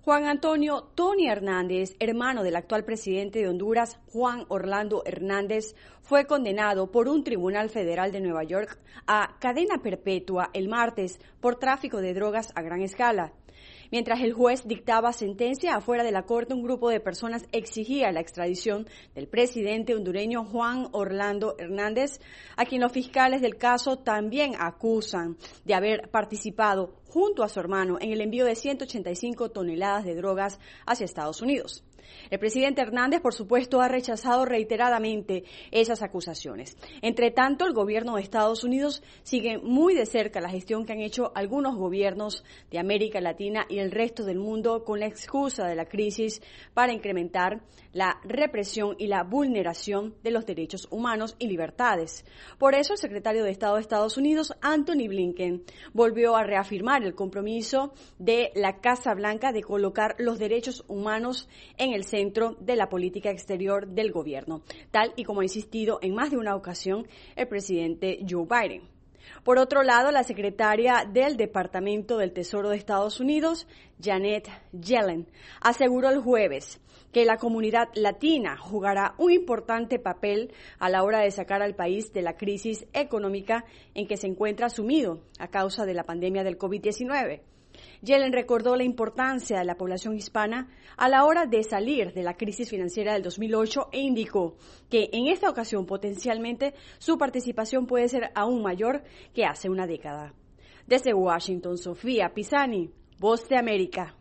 Juan Antonio Tony Hernández, hermano del actual presidente de Honduras, Juan Orlando Hernández, fue condenado por un tribunal federal de Nueva York a cadena perpetua el martes por tráfico de drogas a gran escala. Mientras el juez dictaba sentencia afuera de la corte, un grupo de personas exigía la extradición del presidente hondureño Juan Orlando Hernández, a quien los fiscales del caso también acusan de haber participado junto a su hermano en el envío de 185 toneladas de drogas hacia Estados Unidos. El presidente Hernández, por supuesto, ha rechazado reiteradamente esas acusaciones. Entre tanto, el gobierno de Estados Unidos sigue muy de cerca la gestión que han hecho algunos gobiernos de América Latina y el resto del mundo con la excusa de la crisis para incrementar la represión y la vulneración de los derechos humanos y libertades. Por eso, el secretario de Estado de Estados Unidos, Antony Blinken, volvió a reafirmar el compromiso de la Casa Blanca de colocar los derechos humanos en el centro de la política exterior del gobierno, tal y como ha insistido en más de una ocasión el presidente Joe Biden. Por otro lado, la secretaria del Departamento del Tesoro de Estados Unidos, Janet Yellen, aseguró el jueves que la comunidad latina jugará un importante papel a la hora de sacar al país de la crisis económica en que se encuentra sumido a causa de la pandemia del COVID-19. Yellen recordó la importancia de la población hispana a la hora de salir de la crisis financiera del 2008 e indicó que en esta ocasión potencialmente su participación puede ser aún mayor que hace una década. Desde Washington, Sofía Pisani, Voz de América.